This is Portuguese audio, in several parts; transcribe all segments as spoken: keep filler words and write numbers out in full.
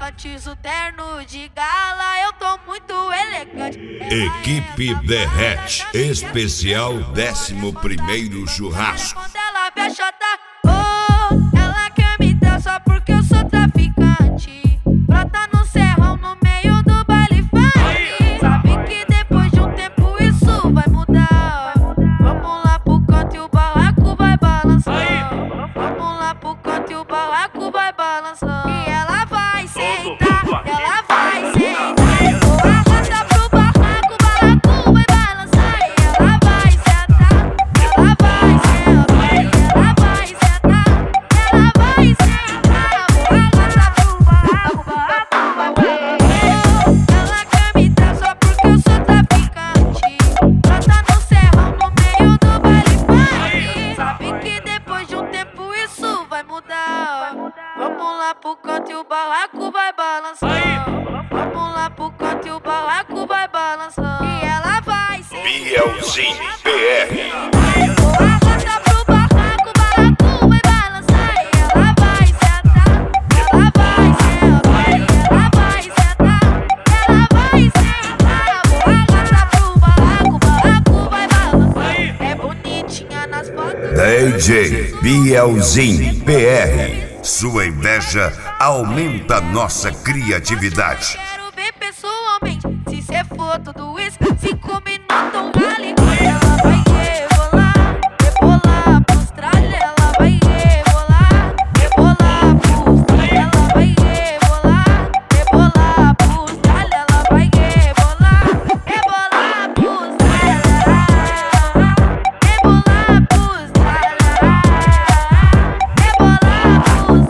Antes o terno de gala, eu tô muito elegante. Equipe Derrete, especial décimo primeiro churrasco. Quando ela vê a chota, oh, ela quer me dar só porque eu sou traficante. Brota no serrão no meio do baile funk. Sabe que depois de um tempo isso vai mudar. Vamos lá pro canto e o barraco vai balançar. Vamos lá pro canto e o barraco vai balançar. E ela vai sentar, ela vai sentar. Vou arrastar pro barraco, o barraco vai balançar. E ela vai sentar, ela vai sentar. Ela vai sentar, ela vai sentar. Vou arrastar pro barraco, o barraco vai balançar. Ela quer me dar só porque eu sou traficante. Brota no serrão no meio do baile funk. Sabe que depois de um tempo isso vai mudar. Vamos lá pro canto e o barraco vai balançar. Vamos lá pro canto e o barraco vai balançar. E ela vai sentar. Bielzinho P R. Vou arrastar pro barraco, o barraco vai balançar. E ela vai sentar, ela vai sentar. Ela vai sentar, ela vai sentar. Vou arrastar pro barraco, o barraco vai balançar. É bonitinha nas fotos. D J Bielzinho P R. Sua inveja aumenta nossa criatividade. Quero ver pessoalmente. Se cê for tudo isso, cinco minutos vale. Ela vai rebolar, rebolar pros tralha. Ela vai rebolar, rebolar pros tralha. Ela vai rebolar, rebolar pros tralha. Ela vai rebolar, rebolar pros tralha. Rebolar pros tralha. Rebolar pros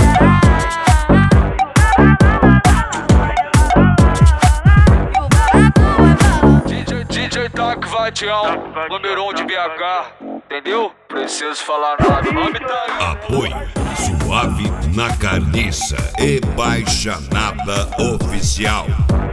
D J, D J Tac Vatião, número um de B H, entendeu? Preciso falar nada, o nome tá aí. Apoio Suave na Carniça e Baixa Nada Oficial.